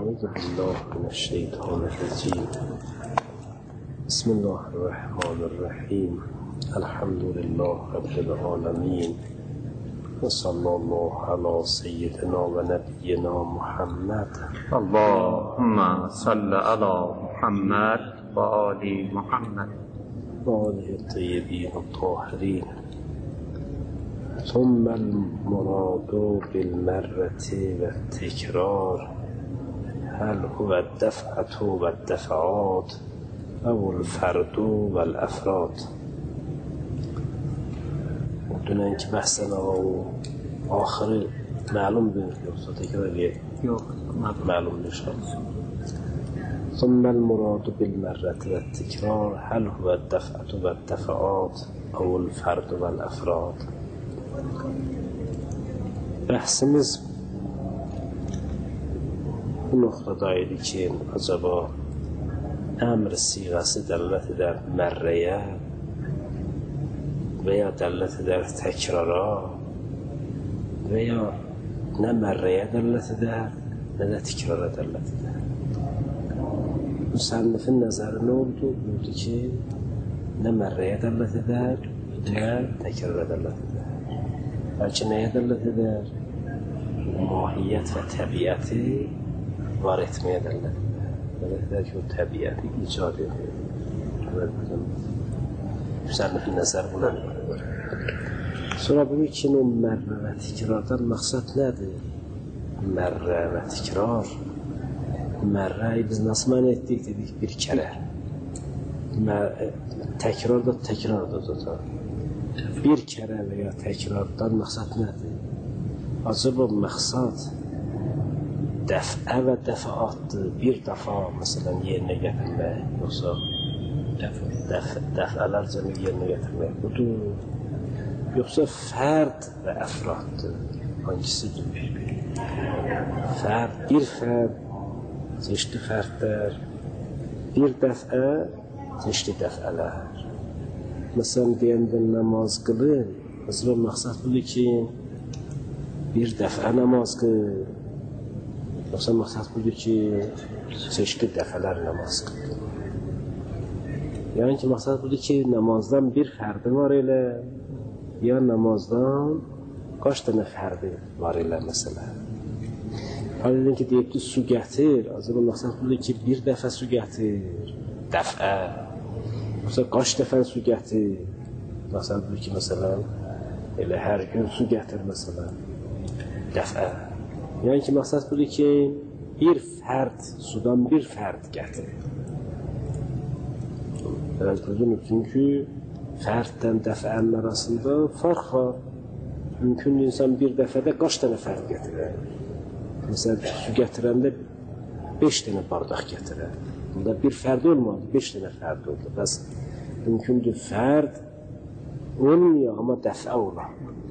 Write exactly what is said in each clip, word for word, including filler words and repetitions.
أعوذ بالله من الشيطان الرجيم. بسم الله الرحمن الرحيم. الحمد لله رب العالمين، وصلى الله على سيدنا ونبينا محمد. اللهم صل على محمد وآل محمد وآله الطيبين الطاهرين. ثم المراد بالمرة والتكرار هل هو الدفعة والدفعات أو الفرد والأفراد؟ بدون اینکه بحثنا و آخری معلوم بینید که تکراریه معلوم نشد. ثم المراد بالمرة والتكرار هل هو الدفعة والدفعات أو الفرد والأفراد؟ بحثimiz bu noktadaydı ki acaba emr siğası dəllət edər mərrəyə veya dəllət edər təkrara veya nə mərrəyə dəllət edər, nə də təkrara dəllət edər. Müsənnifin nəzəri nə oldu? Oldu ki, nə mərrəyə dəllət edər, nə təkrara dəllət edər. Bəlkə nəyə dəllət edər? Mahiyyət və təbiəti var etməyə dəllət edər. Dəllət edər ki, o təbiəti icad edir. Müsənnifin nəzəri buna var. Sonra bu iki o mərrə və tikrardan məqsəd nədir? Mərrə və tikrar. Mərrəyi biz nasıl mən etdik dedik bir kərə. Təkrar da təkrar da da. Bir kərə və ya təkrardan məqsəd nədir? Acaba məqsəd dəfə və dəfəatdır. Bir dəfə, məsələn, yerinə gətirmək, yoxsa dəfələr cəmi yerinə gətirmək budur. Yoxsa fərd və əfraddır. Hangisidir bir-bir? Fərd, bir fərd, çeşitli fərdlər, bir dəfə, çeşitli dəfələr. Məsələn, deyəndə namaz qılır, acaba məqsəd budur ki, bir dəfə namaz qılır. Yoxsa məqsəd budur ki, çeşitli dəfələr namaz qılır. Yəni ki, məqsəd budur ki, namazdan bir fərdi var elə, ya namazdan qaç dənə fərdi var elə məsələn. Hələ dedin ki, deyib ki, su gətir, acaba məqsəd budur ki, bir dəfə su gətir, dəfə. Yoxsa qaç dəfə su gətir? Məsələn, budur ki, məsələn, elə hər gün su gətir, məsələn, dəfə. Yəni ki, məqsəd budur ki, bir fərd, sudan bir fərd gətir. Yəni, gözüm çünki fərddən dəfənin arasında farq var. Mümkün insan bir dəfədə qaç dənə fərd gətirir? Məsələn, su gətirəndə beş dənə bardaq gətirir. Bunda bir fərd olmadı, beş dənə fərd oldu. Bəs mümkündür fərd olmuyor, amma dəfə olar.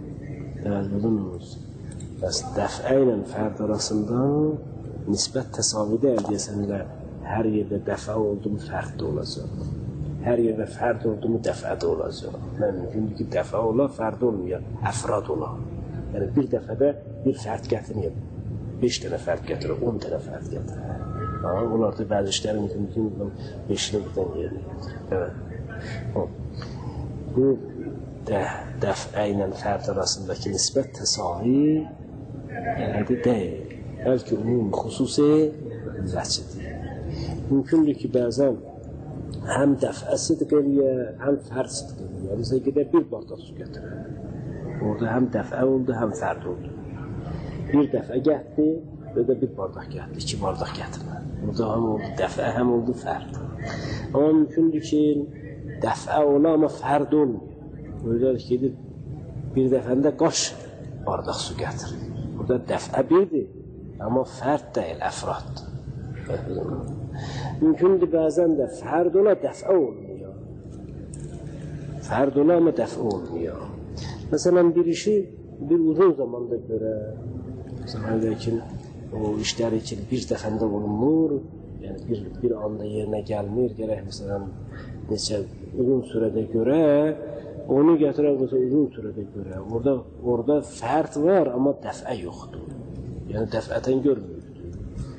Bəs dəfə ilə fərd arasında nisbət təsavidə əldə etsənlə hər yerdə dəfə oldu mu fərd də olacaq. Hər yerdə fərd oldu mu dəfə də olacaq. Mümkündür ki, dəfə olar, fərd olmuyor, əfrad olar. Yəni bir dəfədə bir fərd gətirməyib, beş dənə fərd gətirir, on dənə fərd gətirir. Onlar da bəzi işləri mümkün ki, beşini birdən yerinə gətirir. Bu dəfə ilə fərd arasındakı nisbət təsavi elədi deyil. Bəlkə umum xüsusi vəcidir. Mümkündür ki, bəzən həm dəfə sidq eləyə, həm fərd sidq eləyə. Bizə gedək bir bardaq su gətirir. Orada həm dəfə oldu, həm fərd oldu. Bir dəfə gətdi, və də bir bardaq gətdi, iki bardaq gətirmə. Burada həm oldu dəfə, həm oldu fərd. Amma mümkündür ki, dəfə ola, amma fərd olmuyor. Öyle gedir, bir dəfəndə qaç bardaq su gətirir. Burada dəfə birdir, amma fərd deyil, əfraddır. Mümkündür bəzən də fərd ola, dəfə olmuyor. Fərd ola, amma dəfə olmuyor. Məsələn, bir işi bir uzun zamanda görə, məsələn, ki, o işlər için bir dəfəndə olunmur, yəni bir, bir anda yerinə gəlmir, gərək məsələn, neçə uzun sürədə görə, onu gətirək məsələn uzun sürədə görə. Orada, orada fərd var, amma dəfə yoxdur. Yəni dəfətən görmürdür.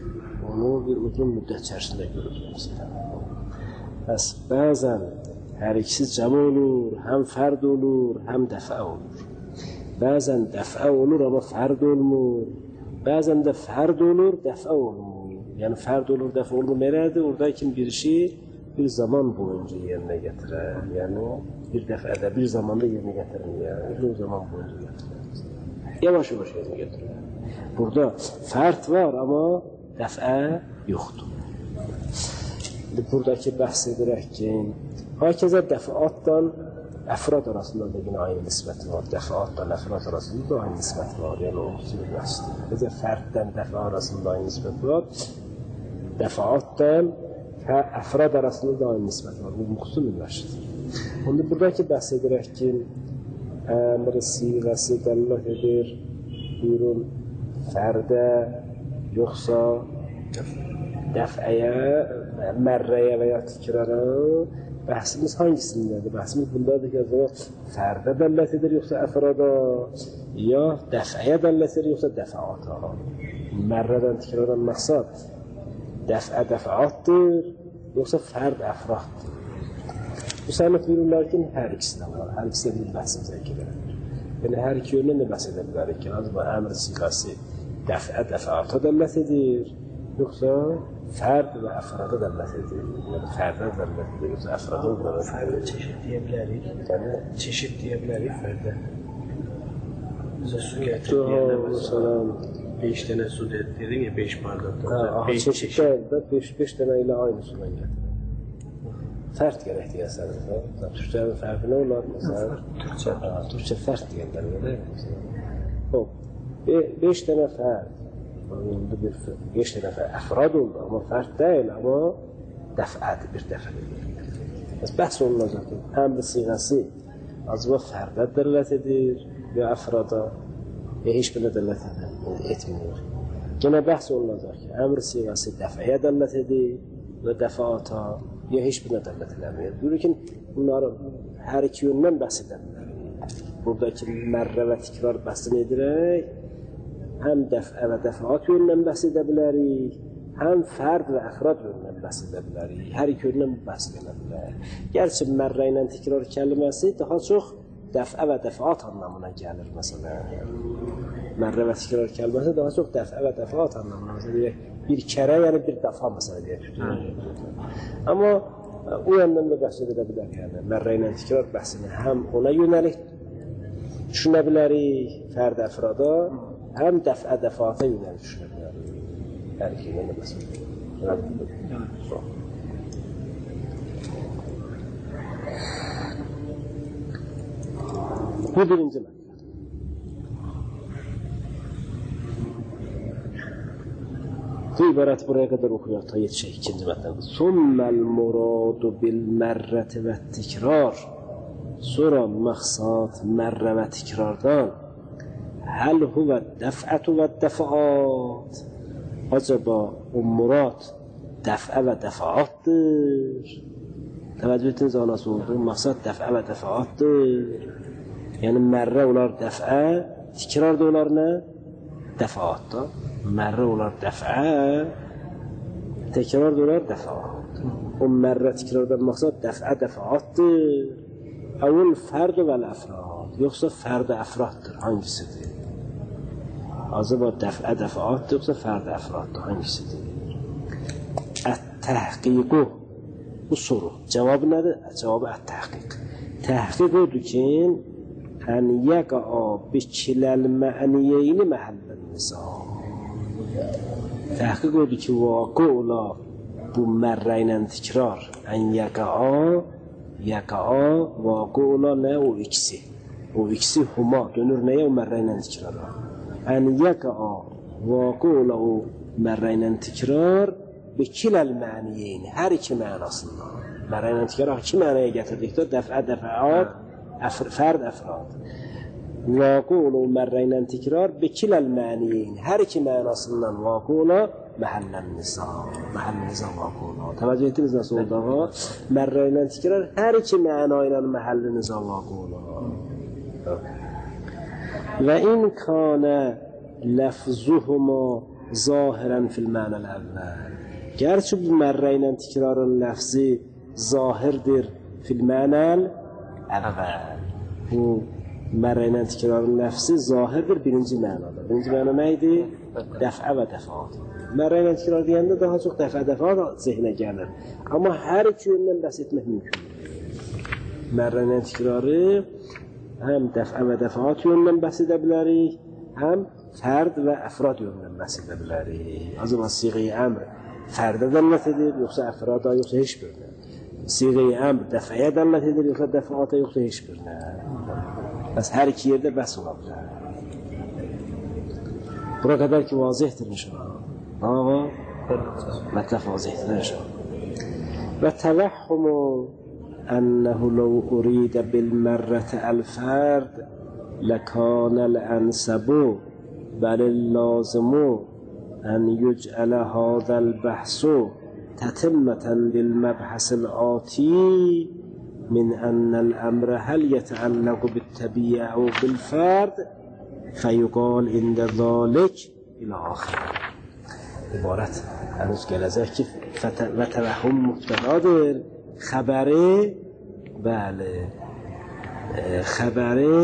onu bir uzun müddət içərisində görürük. Bəs bəzən hər ikisi cəm olur, həm fərd olur, həm dəfə olur. Bəzən dəfə olur, amma fərd olmur. Bəzən də fərd olur, dəfə olmur. Yəni fərd olur, dəfə olmur. Nədir? Oradakı bir işi bir zaman boyunca yerinə gətirər. Yəni bir dəfədə, bir zamanda yerinə gətirməyər. Bir zaman boyunca gətirər. Yavaş-yavaş yerinə gətirər. Burada fərd var, amma dəfə yoxdur. Buradakı bəhs edirək ki, hakeza dəfəatdan əfrad arasında da yine aynı nisbəti var. Dəfəatdan əfrad arasında da aynı nisbəti var. Yəni o xüsusi bəhsdir. Bizə fərddən dəfə arasında aynı nisbəti var. Dəfəatdan əfrad arasında da aynı nisbəti var. Bu xüsusi bəhsdir. Onda buradakı bəhs edirək ki, əmr siğəsi dəllət edir, buyurun, fərdə, yoxsa dəfəyə, mərrəyə və ya tikrara. Bəhsimiz hangisindədir? Bəhsimiz bundadır ki, acaba fərdə dəllət edir, yoxsa əfrada, ya dəfəyə dəllət edir, yoxsa dəfəata. Mərrədən tikraran məqsad dəfə dəfəatdır, yoxsa fərd əfraddır. Bu sənət buyururlar ki, hər ikisi də var, hər ikisi də bir bəhsimizə girir. Yəni, hər iki yönlə də bəhs edə bilərik ki, acaba əmr siğəsi dəfə dəfəata dəllət edir, yoxsa fərd və əfrada dəllət edir. Yəni, fərdə dəllət edir, yoxsa əfrada dəllət edir. Fərdə çeşid deyə bilərik. Yəni, çeşid deyə bilərik fərdə. Bizə su gətirdiyə məsələn, beş dənə su dedin ya, beş bardaqda. Çeşiddə beş dənə ilə aynı sudan gətirir. Fərd gərək deyəsən. Türkçənin fərdi nə olar? Türkçə. Türkçə fərd deyənlər. Beş dənə fərd. Beş dənə fərd. Əfrad oldu, amma fərd deyil, amma dəfədir, bir dəfədir. Bəhs olunacaq ki, əmr siğəsi acaba fərdə dəllət edir və əfrada və heç birə dəllət etmir. Yenə bəhs olunacaq ki, əmr siğəsi dəfəyə dəllət edir və dəfəata ya heç birə dəllət eləmir. Buyurur ki, bunları hər iki yöndən bəhs edəmlər. Buradakı mərrə və tikrar bəhsini edirək, həm dəfə və dəfəat yöndən bəhs edə bilərik, həm fərd və əfrad yöndən bəhs edə bilərik. Hər iki yöndən bəhs edə bilərik. Gerçi mərrə ilə tikrar kəlməsi daha çox dəfə və dəfəat anlamına gəlir, məsələn. Mərrə və tikrar kəlməsi daha çox dəfə və dəfəat anlamına gəlir. Bir kərə, yəni bir dəfa məsələ deyək. Amma o yandan da bəhs edə bilərik. Yəni, mərrə ilə tikrar bəhsini həm ona yönəlik düşünə bilərik, fərd əfrada, həm dəfə dəfəata yönəlik düşünə bilərik. Hər iki yönə bəhs edə. Bu birinci mətn. Bu ibarət buraya qədər oxuyaq, ta yetişək ikinci mətnə. Summəl muradu bil mərrəti və tikrar. Sonra məqsad mərrə və tikrardan. Həl huvə dəfətü və dəfəat. Acaba o murad dəfə və dəfəatdır. Təvəccüh etdiniz anası oldu. Məqsad dəfə və dəfəatdır. Yəni mərrə olar dəfə, tikrar da olar nə? Dəfəatda. Mərrə olar dəfə, təkrar da olar dəfəat. O mərrə tikrardan məqsad dəfə dəfəatdır. Əvvəl fərd və əfrad, yoxsa fərd əfraddır, hangisidir? Acaba dəfə dəfəatdır, yoxsa fərd əfraddır, hangisidir? Ət-təhqiqu, bu soru. Cavabı nədir? Cavabı ət-təhqiq. Təhqiq odur ki, ən yəqa bikiləl mə'niyeyni məhəllən nizam. Təhqiq odur ki, vaqı ola bu mərrə ilə tikrar. Ən yəqa, yəqa, vaqı ola nə? O ikisi. O ikisi huma, dönür nəyə? O mərrə ilə tikrar. Ən yəqa, vaqı ola o mərrə ilə tikrar, bikiləl məniyeyni, hər iki mənasından. Mərrə ilə tikrar, iki mənəyə gətirdikdə dəfə, dəfəat, fərd, əfrad. Vaqı ola o mərrə ilə tikrar, bikiləl məniyeyni, hər iki mənasından vaqı ola, məhəllən nizam. Məhəllən nizam vaqı ola. Təvəccüh etdiniz nəsə oldağa? Mərrə ilə tikrar, hər iki məna ilə məhəllən nizam vaqı ola. Və in kanə ləfzuhuma ظاهرا فی المعنى الاول. گرچه bu مررین تکرار لفظی ظاهرdir فی المعنى الاول. bu مررین تکرار لفظی ظاهرdir birinci mənada. Birinci məna nə idi? Dəfə və dəfaat. Mərrəylə təkrar deyəndə daha çox dəfə dəfaat zehnə gəlir. Amma hər iki yöndən bəhs etmək mümkündür. Mərrəylə təkrarı həm dəfə və dəfaat yöndən bəhs edə bilərik, həm fərd və əfrad yöndən bəhs edə bilərik. Acaba siğə-i əmr fərdə dəllət edir, yoxsa əfrada, yoxsa heç birinə? Siğə-i əmr dəfəyə dəllət edir, yoxsa dəfaata, yoxsa heç birinə? Bəs hər iki yerdə bəhs ola bilər. Bura qədər ki, vazihdir inşallah. Ama متى واضح نشأ. وتوهم أنه لو أريد بالمرة الفرد لكان الأنسب بل اللازم أن يجعل هذا البحث تتمة للمبحث الآتي من أن الأمر هل يتعلق بالتبيع أو بالفرد فيقال عند ذلك إلى آخره. عبارت هنوز gələcək ki və təvəhhüm mübtədadır, xəbəri bəli xəbəri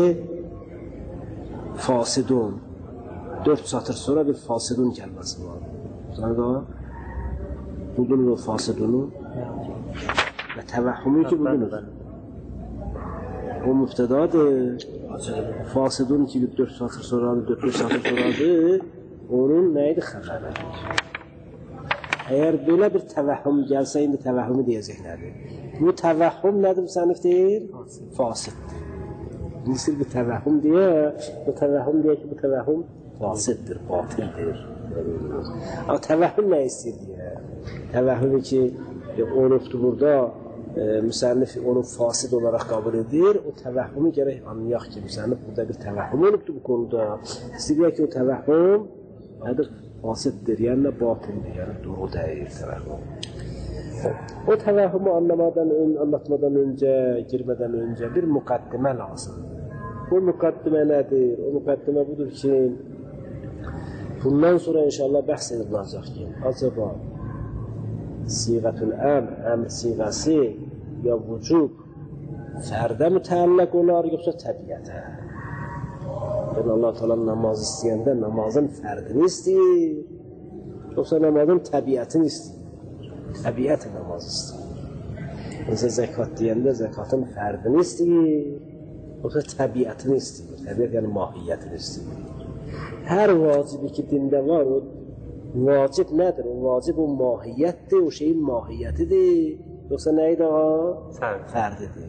fasidun dörd satır sonra bir fasidun kəlməsi var. Sonra da buldunuz o fasidunu və təvəhhümü ki buldunuz o mübtədadır, fasidun ki dörd satır sonradır, dörd satır sonradır, onun neydi xəbəri? Eğer böyle bir təvəhhüm gəlsə, indi təvəhhümü deyəcəklərdir. Bu təvəhhüm nədir bu sənifdir? Fasiddir. Nisir bir təvəhhüm deyə, bu təvəhhüm deyə ki, bu təvəhhüm fasiddir, batildir. Ama təvəhhüm nə istəyir deyə? Təvəhhümü ki, olubdur burada, e, müsənnif onu fasid olarak kabul edir, o təvəhhümü gərək anlayaq ki, müsənnif burada bir təvəhhüm olubdur bu konuda. İstəyir ki, o təvəhhüm nədir? Fasiddir, yəni batildir, yəni doğru deyil təvəhhüm. O təvəhhümü anlamadan, anlatmadan öncə, girmədən öncə bir müqaddimə lazımdır. Bu müqaddimə nədir? O müqaddimə budur ki, bundan sonra inşallah bəhs ediləcək ki, acaba siğətül əmr, əmr siğəsi ya vücub fərdə mütəlləq olar, yoxsa təbiətə? Yani Allah Teala namaz istəyəndə namazın fərdini istəyir, yoxsa namazın təbiətini istəyir. Təbiət namaz istəyir. Mesela zəkat deyəndə zəkatın fərdini istəyir, yoxsa təbiətini istəyir. Təbiət yəni mahiyyətini istəyir. Hər vacibi ki dində var, o vacib nədir? O vacib o mahiyyətdir, o şeyin mahiyyətidir, yoxsa nəydir o? Fərdidir.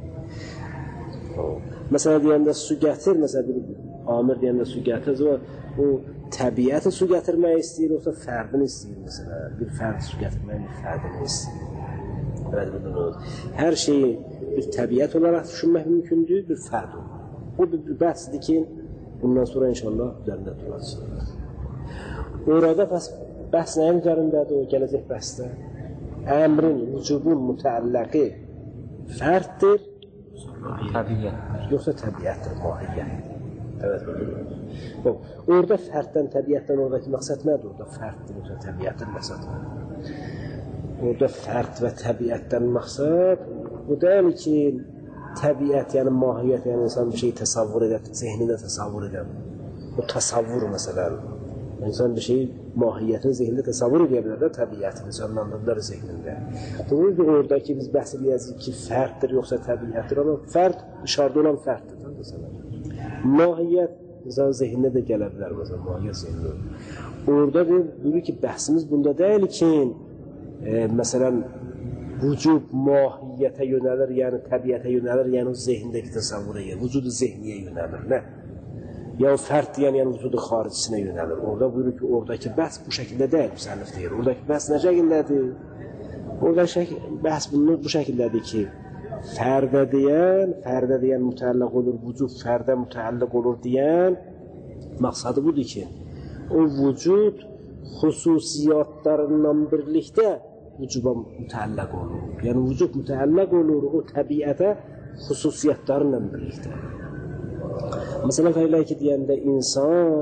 Mesela deyəndə su gətir, mesela bir amir deyəndə su gətir, o təbiəti su gətirmək istəyir, yoxsa fərdini istəyir mesela. Bir fərd su gətirmək, bir fərdini istəyir. Evet, hər şeyi bir təbiət olaraq düşünmək mümkündür, bir fərd olur. Bu bir bəhsdir ki, bundan sonra inşallah üzərində duracaq. Orada bəhs nəyin üzərindədir o gələcək bəhsdə? Əmrin, vücubun mütəlləqi fərddir, yoxsa təbiətdir, mahiyyətdir. Evet, bak, orada fərddən, təbiətdən oradakı məqsəd nədir? Orada fərddir, yoxsa təbiətdən məqsəd var. Orada fərd və təbiətdən məqsəd bu deyil ki, təbiət, yəni mahiyyət, yəni insan bir şey təsavvur edə, zehnində təsavvur edə. O təsavvur məsələn. İnsan bir şey mahiyyətini zehnində təsavvur edə bilər də təbiətini canlandırırlar zehnində. Doğru ki, oradakı biz bəhs edəcəyik ki, fərddir, yoxsa təbiətdir, amma fərd dışarıda olan fərddir. Mahiyyət insan zehnində də gələ bilər, məsələn, mahiyyət zehnində. Orada deyir ki, bəhsimiz bunda deyil ki, e, məsələn, vücub mahiyyətə yönəlir, yəni təbiətə yönəlir, yəni o zehindəki təsavvura yönəlir, vücudu zehniyə yönəlir, nə? Ya o fərd deyən, yəni vücudu xaricinə yönəlir. Orada buyurur ki, oradakı bəhs bu şəkildə deyil, müsənnif deyir. Oradakı bəhs nə şəkildədir? Oradakı bəhs bu şəkildədir ki, fərdə deyən, fərdə deyən mütəlləq olur, vücud fərdə mütəlləq olur deyən, məqsadı budur ki, o vücud xüsusiyyatlarından birlikdə vücuba mütəlləq olur. Yəni vücud mütəlləq olur o təbiətə xüsusiyyətlərlə birlikdə. Məsələn, fərqlər ki, deyəndə insan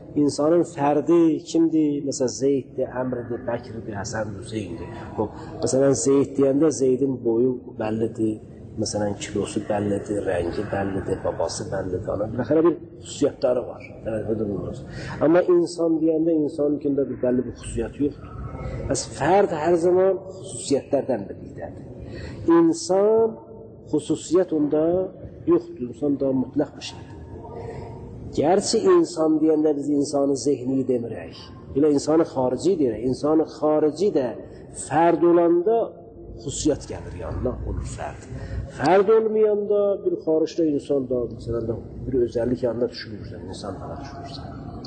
insanın fərdi kimdir? Mesela Zeyddir, Əmrdir, Bəkirdir, Həsəndir, Hüseyndir. Mesela Zeyd deyəndə Zeydin boyu bəllidir, mesela kilosu bəllidir, rəngi bəllidir, babası bəllidir. Baxara bir xüsusiyyətləri var. Evet, amma insan deyəndə insanın içində bir bəlli bir xüsusiyyət yoxdur. Bəs fərd hər zaman xüsusiyyətlərdən birlikdədir. İnsan xüsusiyyət onda yoxdur, insan daha mütləq bir şeydir. Gerçi insan deyəndə biz insanı zehni demirək. Elə insanı xarici deyirək. İnsanı xarici də fərd olanda xüsusiyyət gəlir yanına, olur fərd. Fərd olmayanda bir xaricdə insan da, məsələn, bir özəllik yanına düşünürsən, insan da düşünürsən.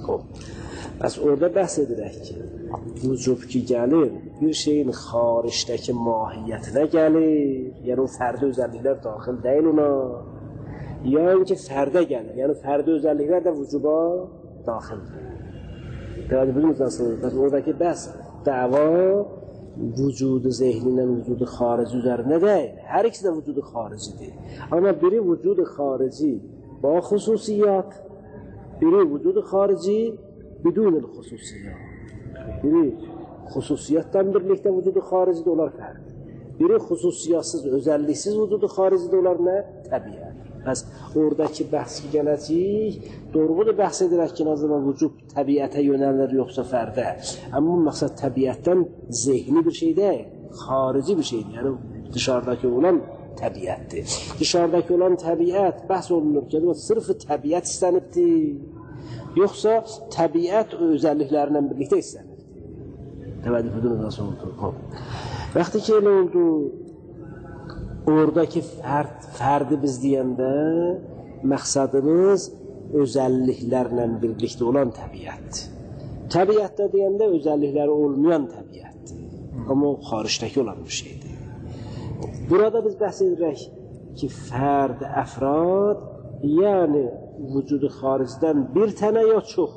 Bəs orada bəhs edirək ki, vücub ki gəlir, bir şeyin xaricdəki mahiyyətinə gəlir, yəni o fərdi özəlliklər daxil deyil ona, yəni ki, fərdə gəlir, yəni fərdi özəlliklər də vücuba daxildir. Deməli, biliniz nasıl? Bəs oradakı bəhs, dəva vücudu zehnindən vücudu xarici üzərində deyil. Hər ikisi də vücudu xaricidir. Amma biri vücudu xarici ba xüsusiyyat, biri vücudu xarici bidunil xüsusiyyat. Biri xüsusiyyatdan birlikdə vücudu xaricidir, onlar fərq. Biri xüsusiyatsız, özəlliksiz vücudu xaricidir, onlar nə? Təbiət. Bəs oradakı bəhs ki gələcək, doğrudur bəhs edirək ki, nə zaman vücub təbiətə yönəlir yoxsa fərdə. Amma məqsəd təbiətdən zehni bir şey deyil, xarici bir şeydir. Yəni dışarıdakı olan təbiətdir. Dışarıdakı olan təbiət bəhs olunur ki, sırfı təbiət istənibdir, yoxsa təbiət özəlliklərlə birlikdə istənibdir. Deməli, budunuz nasıl oldu? Vaxtı ki, elə oldu? Oradakı fərd, fərdi biz deyəndə məqsadımız özəlliklərlə birlikdə olan təbiətdir. Təbiətdə deyəndə özəllikləri olmayan təbiətdir. Amma o xaricdəki olan bir şeydir. Burada biz bəhs edirək ki, fərd, əfrad, yəni vücudu xaricdən bir tənə ya çox.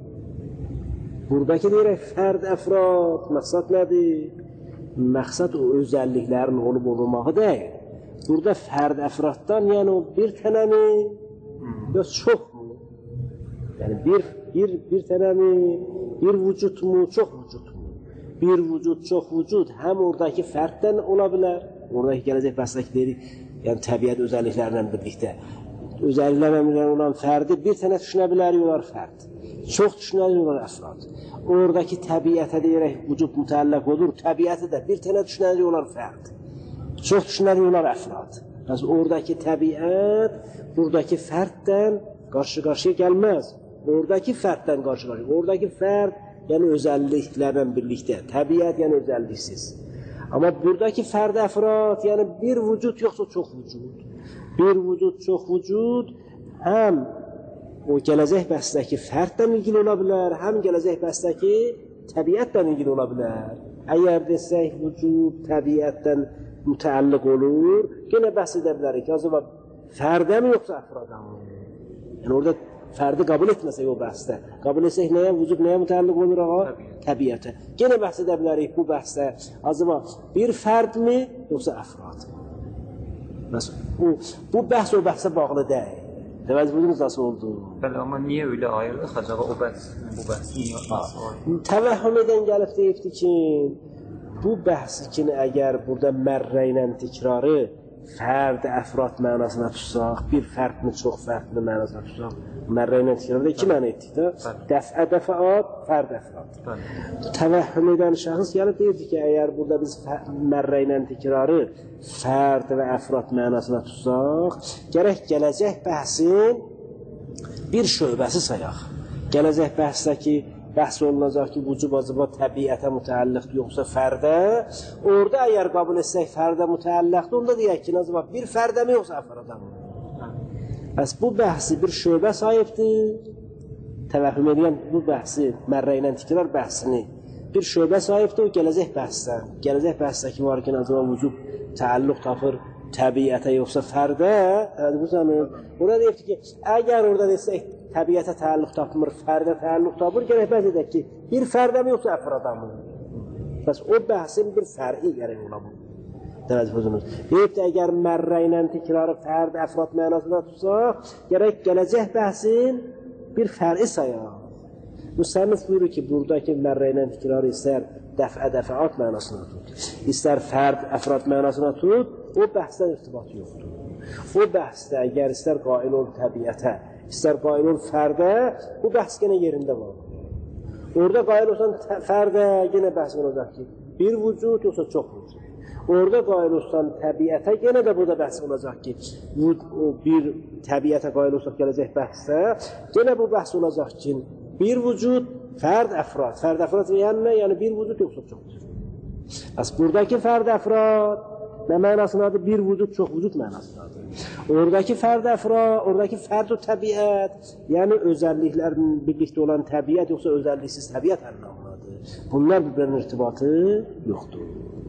Buradakı deyirək fərd, əfrad, məqsad nədir? Məqsad o özəlliklərin olub olmağı deyil. Burada fərd əfraddan, yəni o bir tənəmi, ya çoxmu? Yəni bir, bir, bir tənəmi, bir vücudmu, çox vücudmu? Bir vücud, çox vücud həm oradakı fərddən ola bilər, oradakı gələcək bəsdəki deyirik, yəni təbiət özəlliklərlə birlikdə. Özəlliklərlə olan fərdi bir tənə düşünə bilər, yolar fərd. Çox düşünə yolar əfrad. Oradakı təbiətə deyərək vücub mütəlləq olur, təbiəti də bir tənə düşünəli olar fərd. Çox düşünəli olar əfrad. Bəs oradakı təbiət, buradakı fərddən qarşı-qarşıya gəlməz. Oradakı fərddən qarşı-qarşıya. Oradakı fərd, yəni özəlliklərlə birlikdə. Təbiət, yəni özəlliksiz. Amma buradakı fərd əfrad, yəni bir vücud yoxsa çox vücud. Bir vücud, çox vücud, həm o gələcək bəsdəki fərddən ilgili ola bilər, həm gələcək bəsdəki təbiətdən ilgili ola bilər. Əgər desək vücud təbiətdən mütəlliq olur, yenə bəhs edə bilərik ki, acaba fərdə mi yoxsa əfrada mı? Yəni orada fərdi qəbul etməsək o bəhsdə, qəbul etsək nəyə, vücud nəyə mütəlliq olur ağa? Təbiətə. Yenə bəhs edə bilərik bu bəhsdə, acaba bir fərd mi yoxsa əfrad? Bu, bu bəhs o bəhsə bağlı deyil. Deməli, budunuz nasıl oldu? Bəli, amma niyə öyle ayırdıq acaba o bəhs, bu bəhs niyə nasıl ayırdıq? Təvəhhüm edən gəlib deyibdi ki, bu bəhsi ki, əgər burada mərrə ilə tikrarı fərd, əfrad mənasına tutsaq, bir fərdmi, çox fərdmi mənasına tutsaq, mərrə ilə tikrarı iki mənə etdik də, dəfə, dəfəat, fərd, əfrad. Təvəhhüm edən şəxs gəlib deyibdi ki, əgər burada biz mərrə ilə tikrarı fərd və əfrad mənasına tutsaq, gərək gələcək bəhsin bir şöbəsi sayaq. Gələcək bəhsdəki bəhs olunacaq ki, vücub acaba təbiətə mütəlliqdir, yoxsa fərdə. Orada əgər qəbul etsək fərdə mütəlliqdir, onda deyək ki, acaba bir fərdə mi, yoxsa əfrada mı? Bəs bu bəhsi bir şöbə sahibdir, təvəhhüm edən bu bəhsi, mərrə ilə tikrar bəhsini bir şöbə sahibdir, o gələcək bəhsdən. Gələcək bəhsdəki var ki, acaba vücub təalluq tapır təbiətə, yoxsa fərdə. Orada deyibdir ki, əgər orada desək, təbiətə təalluq tapmır, fərdə təalluq tapır, gərək bəz edək ki, bir fərdə mi, yoxsa əfrada mı? Bəs o bəhsin bir fərqi gərək ola bu. Deyib də, əgər mərrə ilə tikrarı fərd, əfrad mənasında tutsaq, gərək gələcək bəhsin bir fərqi sayaq. Müsannif buyurur ki, buradaki mərrə ilə tikrarı istər dəfə dəfəat mənasına tut, istər fərd, əfrad mənasına tut, o bəhsdən irtibatı yoxdur. O bəhsdə əgər istər qail ol təbiətə, istər qail ol fərdə, bu bəhs yenə yerində var. Orada qail olsan fərdə, yenə bəhs olacaq ki, bir vücud yoxsa çox vücud. Orada qail olsan təbiətə, yenə də burada bəhs olacaq ki, bir təbiətə qail olsaq gələcək bəhsdə, yenə bu bəhs olacaq ki, bir vücud, fərd, əfrad. Fərd, əfrad yəni nə? Yəni bir vücud yoxsa çox vücud. Bəs buradakı fərd, əfrad nə mənasındadır? Bir vücud, çox vücud mənasındadır. Oradakı fərd, əfrad, oradakı fərd və təbiət, yəni özəlliklərin birlikdə olan təbiət yoxsa özəlliksiz təbiət anlamındadır. Bunlar bir-birinin irtibatı yoxdur.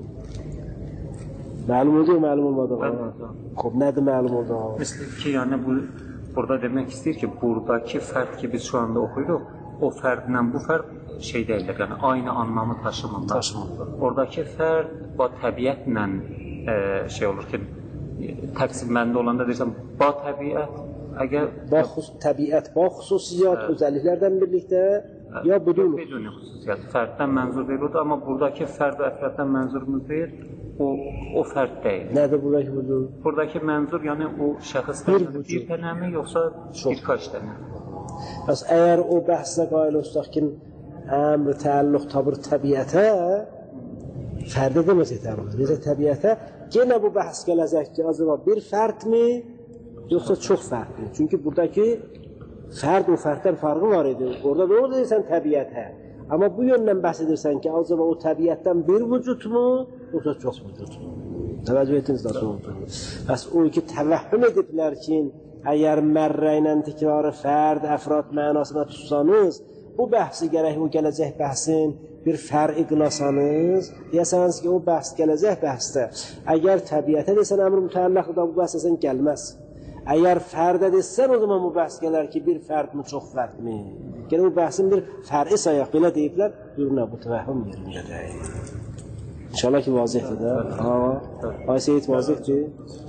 Məlum oldu mu, məlum olmadı? Xob, nədir məlum oldu? Misli ki, yəni bu burada demək istəyir ki, buradakı fərd ki, biz şu anda oxuyuruq, o fərdlə bu fərd şey deyirlər, yəni aynı anlamı taşımırlar. Taşımırlar. Oradakı fərd və təbiətlə e, şey olur ki, təqsim məndə olanda deyirsən, ba təbiət, əgər... Ba xus, təbiət, ba xüsusiyyat, ə, özəlliklərdən birlikdə, ə, ya budun? Beduni xüsusiyyat, fərddən mənzur deyil odur, amma buradakı fərd və əfrəddən mənzurumuz deyil, o, o fərd deyil. Nədir buradakı budun? Buradakı mənzur, yəni o şəxsdən bir dənəmi, yoxsa birkaç dənə? Bəs əgər o bəhsə qail olsaq ki, əmr təəlluq tabır təbiətə, fərdə deməsə təəlluq, necə təbiətə, yenə bu bəhs gələcək ki, acaba bir fərdmi, yoxsa çox fərdmi? Çünki buradakı fərd o fərddən farqı var idi. Orada da o deyirsən təbiətə. Amma bu yöndən bəhs edirsən ki, acaba o təbiətdən bir vücudmu, yoxsa çox vücudmu? Təvəccüh etdiniz nasıl oldu? Bəs o ki, təvəhhüm ediblər ki, əgər mərrə ilə tikrarı fərd, əfrad mənasına tutsanız, bu bəhsi gərək o gələcək bəhsin bir fərqi qılasanız, deyəsəniz ki, o bəhs gələcək bəhsdə. Əgər təbiətə desən, əmr mütəlləqdə bu bəhs desən, gəlməz. Əgər fərdə desən, o zaman bu bəhs gələr ki, bir fərdmi, çox fərdmi? Gələk bu bəhsin bir fərqi sayaq, belə deyiblər, buyurun, bu təvəhhüm yerində deyil. İnşallah ki, vazihdir də. Ay Seyid vazihdir.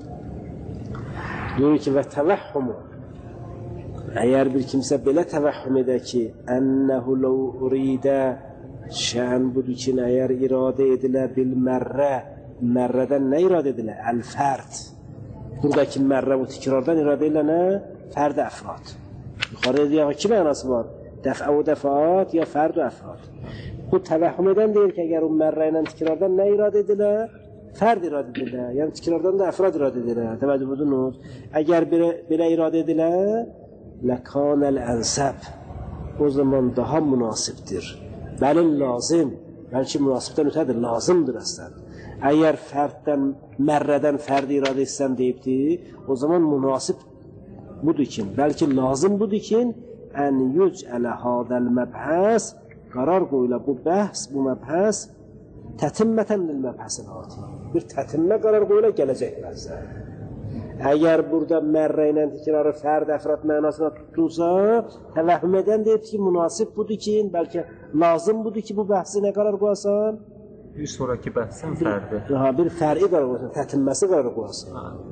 Deyir ki, və təvəhhümü, əgər bir kimsə belə təvəhhüm edə ki, ənəhu ləv uridə, şən budur ki, əgər iradə edilə bil mərrə, mərrədən nə iradə edilə? Əl-fərd. Buradakı mərrə bu tikrardan iradə edilə nə? Fərd-i əfrad. Yuxarıda deyək, iki mənası var. Dəfə və dəfəat, ya fərd və əfrad. Bu təvəhhüm edən deyir ki, əgər o mərrə ilə tikrardan nə iradə edilə? Fərd iradə edilə, yəni tikrardan da əfrad iradə edilə. Təvəccüh budunuz. Əgər belə iradə edilə, ləkanəl ənsəb, o zaman daha münasibdir. Bəlin lazım, bəlkə münasibdən ötədir, lazımdır əslən. Əgər fərddən, mərrədən fərd iradə etsən deyibdir, o zaman münasib budur ki, bəlkə lazım budur ki, ən yücələ hadəl məbhəs, qarar qoyula bu bəhs, bu məbhəs, tətimmətən lil məbhəsin ati. Bir tətimmə qarar qoyula gələcək bəhsə. Əgər burada mərrə ilə tikrarı fərd, əfrad mənasına tutulsa, təvəhhüm edən deyib ki, münasib budur ki, bəlkə lazım budur ki, bu bəhsi nə qarar qoyasan? Bir sonraki bəhsən fərdi. Ha, bir fərqi qarar qoyasan, tətimməsi qarar qoyasan.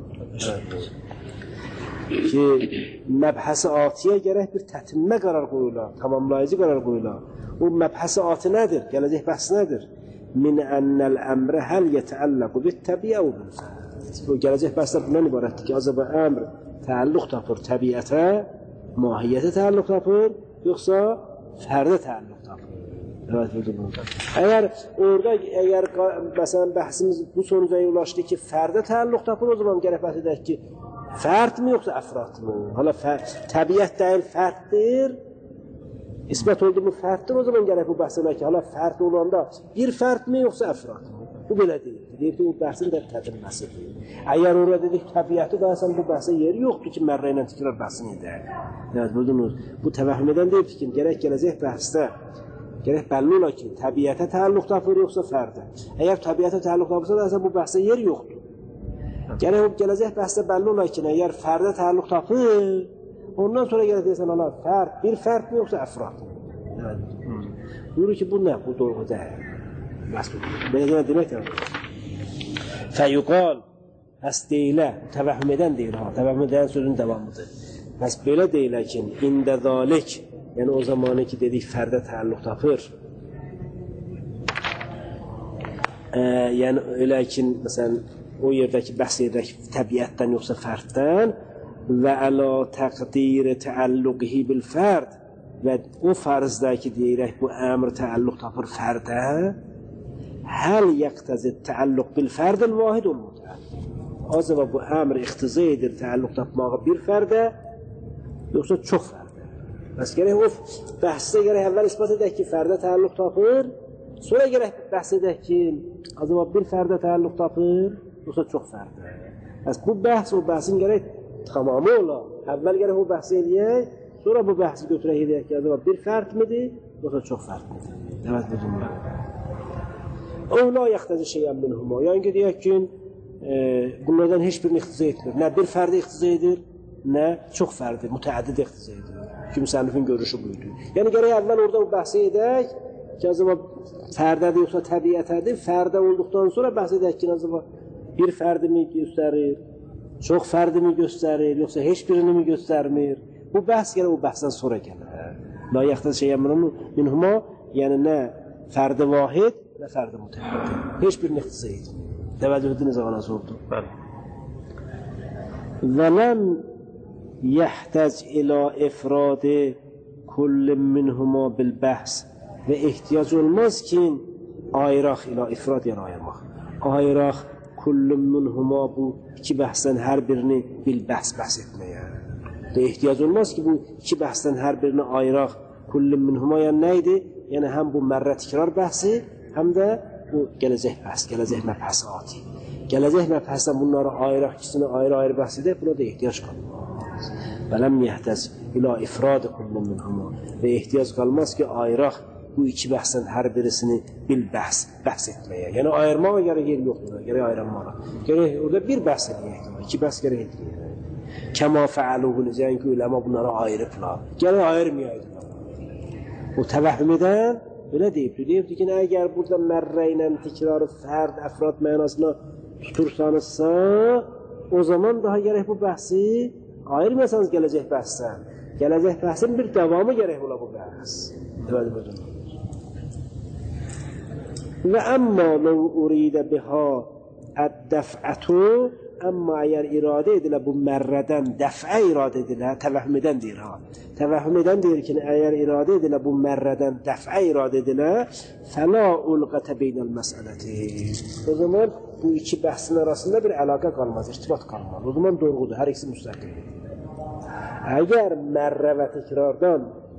Ki, məbhəsi atiyə gərək bir tətimmə qarar qoyular, tamamlayıcı qarar qoyular. O məbhəsi ati nədir? Gələcək bəhs nədir? Min ənəl əmrə həl yətəəlləqu bit təbiyə u bilfə. O gələcək bəhslər bundan ibarətdir ki, acaba əmr təəlluq tapır təbiətə, mahiyyətə təəlluq tapır, yoxsa fərdə təəlluq tapır. Evet, budur. Əgər orada, əgər məsələn bəhsimiz bu sonuca ulaşdı ki, fərdə təəlluq tapır, o zaman gərək bəhs edək ki, fərdmi yoxsa əfradmı? Hala təbiət deyil, fərddir. İsbət oldu mu fərddir, o zaman gərək bu bəhs edək ki, hala fərd olanda bir fərdmi yoxsa əfradmı? Bu belə deyil. Deyir ki, bu bəhsin də tədilməsidir. Əgər orada dedik təbiəti dayəsən, bu bəhsə yeri yoxdur ki, mərrə ilə tikrar bəhsin edək. Evet, buldunuz. Bu təvəhhüm edən deyib ki, gərək gələcək bəhsdə, gərək bəlli ola ki, təbiətə təəlluq tapır yoxsa fərdə. Əgər təbiətə təəlluq tapırsa dayəsən, bu bəhsə yer yoxdur. Gərək gələcək bəhsdə bəlli ola ki, əgər fərdə təəlluq tapır, ondan sonra gərək deyəsən, ana, fərd, bir fərd mi yoxsa əfrad? Evet, buyurur ki, bu nə? Bu doğru deyil. Belə deməkdir. Fəyuqal, həs deyilə, təvəhhüm edən deyil, ha, təvəhhüm edən sözün davamıdır. Həs belə deyilə ki, ində zalik, yəni o zamanı ki dedik fərdə təalluq tapır. Ee, yəni elə ki, məsələn, o yerdəki bəhs edək təbiətdən yoxsa fərddən və əla təqdir təalluqihi bil fərd və o fərzdəki deyirək bu əmr təalluq tapır fərdə həl yəqtəzid təalluq bil fərdil vahid olmadı. Acaba bu əmr iqtiza edir təalluq tapmağı bir fərdə yoxsa çox fərdə. Bəs gərək o bəhsdə gərək əvvəl ispat edək ki, fərdə təalluq tapır, sonra gərək bəhs edək ki, acaba bir fərdə təalluq tapır, yoxsa çox fərdə. Bəs bu bəhs o bəhsin gərək tamamı ola. Əvvəl gərək o bəhsi edək, sonra bu bəhsi götürək edək ki, acaba bir fərd midir, yoxsa çox fərd midir. Evet, bu cümlə. O la yaxtəzi şeyən minhuma. Yəni ki, deyək ki, e, bunlardan heç birini iqtiza etmir. Nə bir fərdi iqtiza edir, nə çox fərdi, mütəəddid iqtiza edir. Ki, müsənnifin görüşü buydu. Yəni, gərək əvvəl orada o bəhsi edək ki, acaba fərdədir yoxsa təbiətədir. Fərdə olduqdan sonra bəhs edək ki, acaba bir fərdimi göstərir, çox fərdimi göstərir, yoxsa heç birini mi göstərmir? Bu bəhs gərək o bəhsdən sonra gəlir. La yaxtəzi şeyən minhuma, yəni nə fərdi vahid, nə fərdi mütəəddid. Heç birini iqtiza etmir. Təvəccüh ediniz ağana sordu. Bəli. Və ləm yəhtəz ilə ifradi kullin minhuma bil bəhs və ehtiyac olmaz ki, ayraq ilə ifrad yəni ayırmaq. Ayraq kullin minhuma bu iki bəhsdən hər birini bil bəhs bəhs etməyə. Və ehtiyac olmaz ki, bu iki bəhsdən hər birini ayraq kullin minhuma yəni nə idi? Yəni həm bu mərrə tikrar bəhsi, həm də bu gələcək bəhs, gələcək məbhəsati. Gələcək məbhəsdən bunları ayıraq, ikisini ayrı-ayrı bəhs edək, buna da ehtiyac qalmaz. Və ləm yəhtəz ilə ifradı kullun minhuma və ehtiyac qalmaz ki, ayıraq bu iki bəhsdən hər birisini bil bəhs, bəhs etməyə. Yəni ayırmağa gərək yer yoxdur, gərək ayırmağa. Gərək orada bir bəhs edəyək, iki bəhs gərək etməyək. Kəma fəaluğunu, yəni ki, uləma bunları ayırıblar. Gərək ayırmayaydılar. O təvəhüm edən belə deyibdir. Deyibdir ki, əgər burada mərrə ilə tikrarı fərd, əfrad mənasına tutursanızsa, o zaman daha gərək bu bəhsi ayırmasanız gələcək bəhsdən. Gələcək bəhsin bir davamı gərək ola bu bəhs. Evet, buyurun. Və əmmə ləv uridə biha əd-dəf'ətü, əmmə əgər iradə edilə bu mərrədən, dəf'ə iradə edilə, təvəhüm edən deyir ha. Təvəhüm edən deyir ki, əgər iradə edilə bu mərrədən, dəf'ə iradə edilə, fəla ulqətə beynəl məsələti. O zaman bu iki bəhsin arasında bir əlaqə qalmaz, irtibat qalmaz. O zaman doğrudur, hər ikisi müstəqildir. Əgər mərrə və təkrardan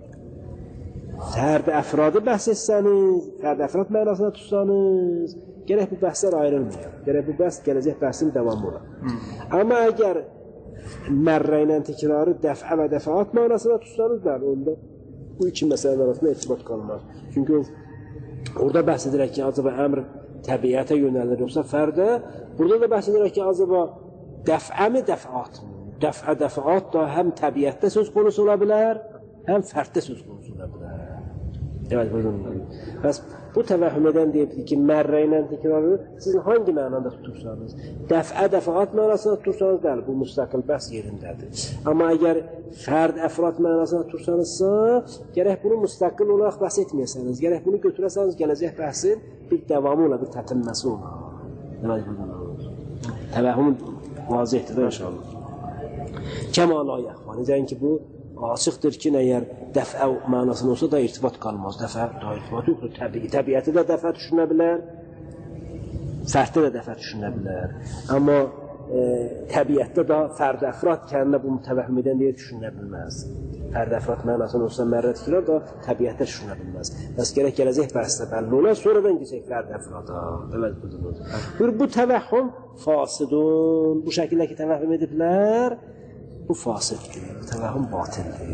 fərd əfradı bəhs etsəniz, fərd əfrad mənasına tutsanız, gərək bu bəhslər ayrılmıyor. Gərək bu bəhs gələcək bəhsin davamı olar. Hmm. Amma əgər mərrə ilə təkrarı dəfə və dəfəat mənasına tutsanız, bəli, onda bu iki məsələnin arasında irtibat qalmaz. Çünki orada bəhs edirək ki, acaba əmr təbiətə yönəlir, yoxsa fərdə. Burada da bəhs edirək ki, acaba dəfəmi dəfəat mı? Dəfə dəfəat da həm təbiətdə söz konusu ola bilər, həm fərddə söz konusu ola bilər. Evet, buyurun. Bəs bu təvəhüm edən deyibdir ki, mərrə ilə təkrarı siz hangi mənada tutursanız, dəfə dəfəat mənasına tutursanız, bəli, bu müstəqil bəhs yerindədir. Amma əgər fərd əfrad mənasına tutursanızsa, gərək bunu müstəqil olaraq bəhs etməyəsəniz, gərək bunu götürəsəniz, gələcək bəhsin bir davamı ola, bir tətinməsi ola. Evet, buyurun. Təvəhüm vazihdir də inşallah. Kəmala yaxva. Necəyin ki, bu açıqdır ki, əgər dəfə mənasını olsa da irtibat qalmaz. Dəfə da irtibat yoxdur. Təbii, təbiəti də dəfə düşünə bilər, fərddə də dəfə düşünə bilər. Amma e, təbiətdə də fərd əfrad kəndində bu təvəhüm edən deyə düşünə bilməz. Fərd əfrad mənasını olsa mərrə tikrar da təbiətdə düşünə bilməz. Bəs gərək gələcək bəhsdə bəlli olar, sonradan gecək fərd əfrada. Evet, budur. Bu təvəhüm fasidun, bu şəkildəki təvəhüm ediblər, bu fasiddir, təvəhüm batildir.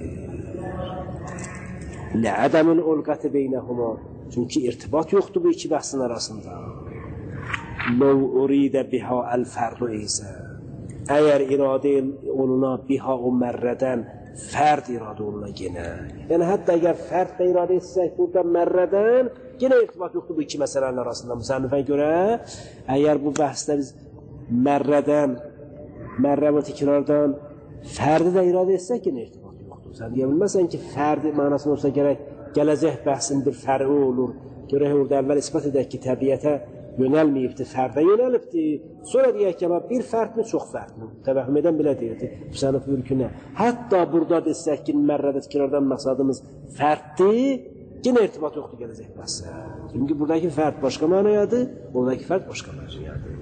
Lə'ədəmin ulqəti beynəhuma, çünki irtibat yoxdur bu iki bəhsin arasında. Ləv uridə biha əl-fərdu eysə, əgər iradə oluna biha o mərrədən fərd iradə oluna genə. Yəni, hətta əgər fərd də iradə etsək burada mərrədən, genə irtibat yoxdur bu iki məsələnin arasında. Müsənnifə görə, əgər bu bəhsdə biz mərrədən, mərrə və tikrardan fərdi də iradə etsək, yenə irtibat yoxdur. Sən deyə bilməsən ki, fərd mənasında olsa gərək gələcək bəhsin bir fərqi olur. Görək orada əvvəl isbat edək ki, təbiətə yönəlməyibdir, fərdə yönəlibdir. Sonra deyək ki, bir fərdmi, çox fərdmi? Təvəhüm edən belə deyirdi, müsənif mülkünə. Hətta burada desək ki, mərrədə tikrardan məqsadımız fərddir, yenə irtibat yoxdur gələcək bəhsə. Çünki buradakı fərd başqa mənayadır, buradakı fərd başqa mənayadır.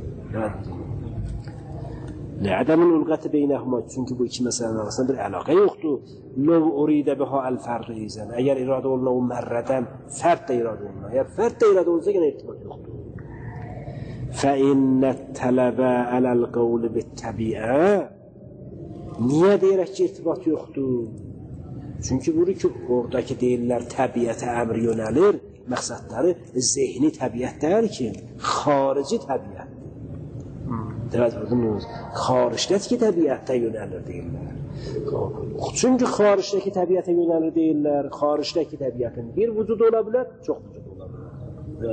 Lə'ədəmin ülqəti beynəhuma, çünki bu iki məsələnin arasında bir əlaqə yoxdur. Ləv uridə biha əl-fərdu izən. Əgər iradə oluna o mərrədən fərd də iradə oluna. Əgər fərd də iradə olunsa yenə irtibat yoxdur. Fəinnət tələbə ələl-qavli bit-təbiə. Niyə deyərək ki, irtibat yoxdur? Çünki bunu ki, oradakı deyirlər təbiətə əmr yönəlir, məqsədləri zehni təbiət deyir ki, xarici təbiət. Dəvət vurdunuz, xaricdəki ki, təbiətə yönəlir deyirlər. Çünki xaricdəki təbiətə yönəlir deyirlər, xaricdəki təbiətin bir vücud ola bilər, çox vücud ola bilər.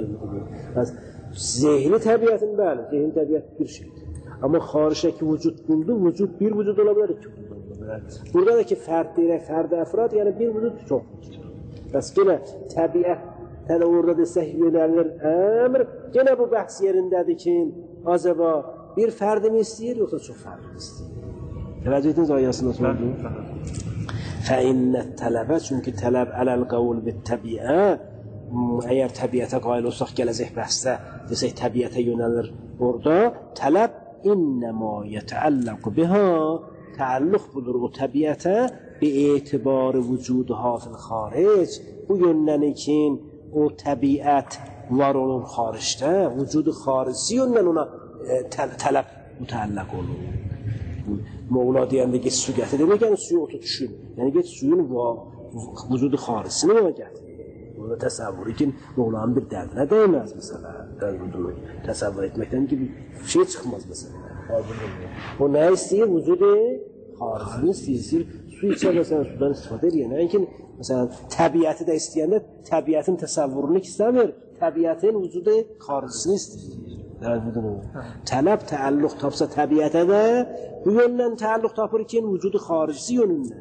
Zehni təbiətin bəli, zehni təbiət bir şeydir. Amma xaricdəki vücud buldu, vücud bir vücud ola bilər, iki vücud ola bilər. Burada da ki, fərd deyirək, fərd əfrad, yəni bir vücud, çox vücud. Bəs yenə təbiətə də orada desək yönəlir əmr, yenə bu bəhs yerindədir ki, acaba bir fərdimi istəyir, yoxsa çox fərdimi istəyir? Təvəccüh etdiniz ayəsində sordu. Fəinnət tələbə, çünki tələb ələl-qavul bit-təbiə, əgər təbiətə qail olsaq gələcək bəhsdə, desək təbiətə yönəlir orada, tələb innəmə yətəəlləqu biha, təəlluq budur o təbiətə, bi etibarı vücuduha fil-xaric, bu yönləni ki, o təbiət var olur xaricdə, vücudu xarici yönlən ona tələb mütəəlləq olur. Moğla deyəndə ki, su gətir, demək yəni suyu otu düşün. Yəni ki, suyun vücudu xaricisini ona gətir. Burada təsəvvür ekin, Moğlanın bir dərdinə dəyməz məsələ. Təsəvvür etməkdən ki, bir şey çıxmaz məsələ. O nə istəyir? Vücudu xaricisini istəyir. Su içər məsələn, sudan istifadə edir. Yəni ki, məsələn, təbiəti də istəyəndə təbiətin təsəvvürünü istəmir. Təbiətin vücudu xaricisini istəyir. Tələb təəlluq tapsa təbiətə də bu yöndən təəlluq tapır ki, vücudu xaricisi yönündən.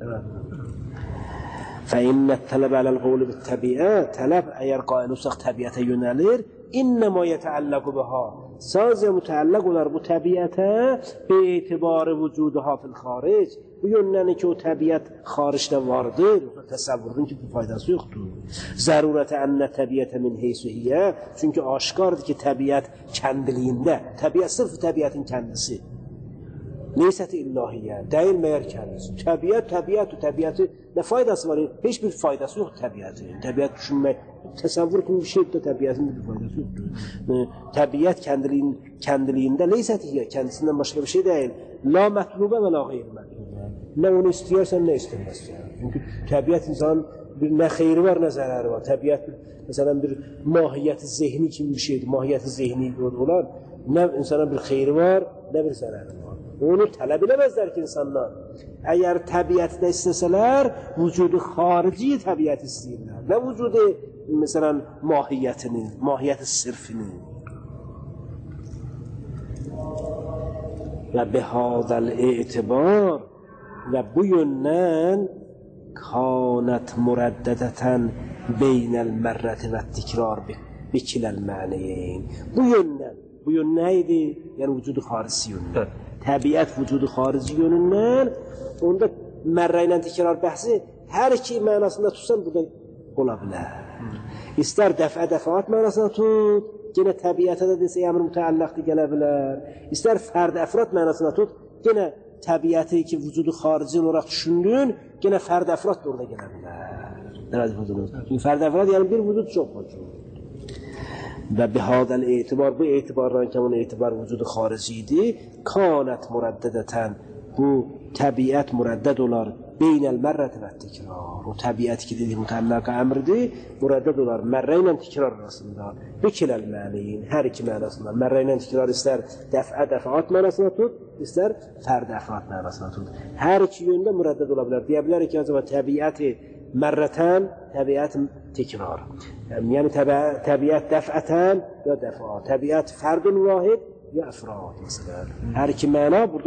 Fəinnət tələb ələl-qavli bit-təbiə, tələb əgər qail olsaq təbiətə yönəlir, innəmə yətəəlləqu biha, sadəcə mütəəlləq olar bu təbiətə bi etibarı vücuduha fil-xaric, bu yöndən ki, o təbiət xaricdə vardır, təsəvvürün ki, bu faydası yoxdur. Zərurətə ənnə təbiətə min heysühiyyə, çünki aşkardır ki, təbiət kəndiliyində, təbiət sırf təbiətin kəndisi. Neysəti illahiyyə, deyil məyər kəndisi. Təbiət, təbiət, təbiəti nə faydası var? Heç bir faydası yoxdur təbiətin. Təbiət düşünmək, təsəvvür kimi bir şeydir, təbiətin bir faydası yoxdur. Təbiət kəndiliyində, neysətiyyə, kəndisindən başqa bir şey deyil. La mətlubə və la qeyri mətlubə. Nə onu istəyərsən, nə istəməzsən. Çünki təbiət insanın bir nə xeyri var, nə zərəri var. Təbiət, məsələn, bir mahiyyəti zehni kimi bir şeydir. Mahiyyəti zehni olar. Nə insana bir xeyri var, nə bir zərəri var. Onu tələb eləməzlər ki, insanlar. Əgər təbiətdə istəsələr, vücudu xarici təbiət istəyirlər. Nə vücudu, məsələn, mahiyyətini, mahiyyəti sirfini. Və bihazəl etibar və bu yöndən kanət mürəddədətən beynəl mərrəti və tikrar bikiləl məniyin. Bu yöndən, bu yön nə idi? Yəni, vücudu xarici yöndən. Təbiət vücudu xarici yönündən, onda mərrə ilə tikrar bəhsi hər iki mənasında tutsan, burada ola bilər. İstər dəfə dəfəat mənasında tut, yenə təbiətə də desə, əmr mütəəlləqdir gələ bilər. İstər fərd əfrad mənasında tut, yenə təbiəti ki, vücudu xarici olaraq düşündün, yenə fərd əfrad da orada gələ bilər. Çünki fərd əfrad, yəni bir vücud çox var. Və bihadəl etibar, bu etibardan ki, onun etibar vücudu xarici idi, kanət mürəddədətən, bu təbiət mürəddəd olar, beynəl mərrəti və tikrar. O təbiət ki, dedik, mütəlləqə əmrdir, mürəddəd olar, mərrə ilə tikrar arasında, bikiləl məniyin, hər iki mənasında. Mərrə ilə tikrar istər dəfə dəfəat mənasına tut, istər fərd əfrad mənasına tut. Hər iki yöndə mürəddəd ola bilər. Deyə bilər ki, acaba təbiəti mərrətən, təbiət tikrar. Yəni təbiət dəfətən ya dəfa, təbiət fərdun vahid ya əfrad. Hər iki məna burada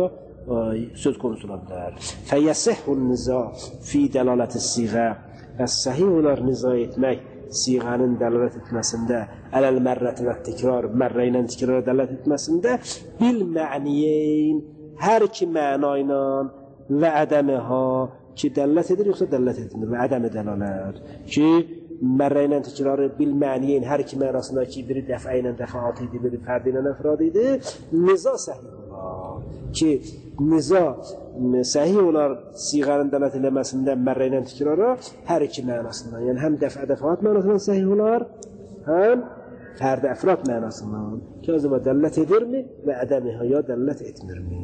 söz konusu ola bilər. Fəyəsihun niza fi dəlalət-i siğə və səhih olar niza etmək siğənin dəlalət etməsində ələl mərrəti və təkrar, mərrə ilə təkrar dəlalət etməsində bil mə'niyeyn, hər iki məna ilə və ədəmihə ki dəlalət edir yoxsa dəlalət etmir və ədəmi dəlalət ki mərrə ilə təkrarı bil məniyin hər iki mənasında ki, biri dəfə ilə dəfəat idi, biri fərdi ilə əfrad idi, niza səhih olar. Ki, niza səhih olar siğənin dələt eləməsində mərrə ilə təkrarı hər iki mənasından. Yəni, həm dəfə dəfəat mənasından səhih olar, həm fərdi əfrad mənasından. Ki, o zaman dələt edirmi və ədəmihə ya dələt etmirmi?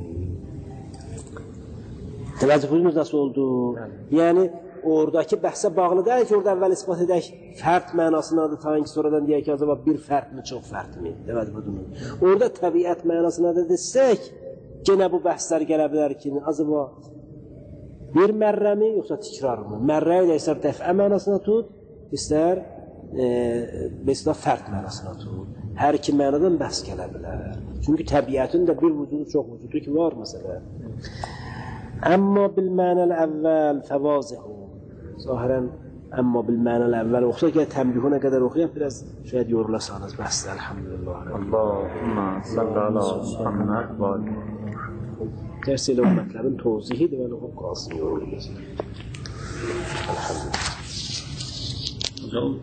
Təvəzzüfümüz nasıl oldu? Yəni, oradakı bəhsə bağlı deyək ki, orada əvvəl ispat edək fərd mənasınadır, ta ki, sonradan deyək ki, acaba bir fərd mi, çox fərd mi? Orada təbiət mənasınadır desək, yenə bu bəhslər gələ bilər ki, acaba bir mərrə mi, yoxsa tikrar mı? Mərrə ilə istər dəfə mənasına tut, istər mesela fərd mənasına tut. Hər iki mənadan bəhs gələ bilər. Çünki təbiətin də bir vücudu, çox vücudu ki, var məsələ. Əmma bil mənəl əvvəl fəvazihu. Zahirən, əmma bil mənəl əvvəl oxusa ki, təmbihuna qədər oxuyaq, biraz şayad yorulasanız, bəsdir, əlhamdülillah. Allahümə sallallahu aleyhi və Dərs elə o mətləbin tozihidir və oxub qalsın, yorulmasın. Əlhamdülillah.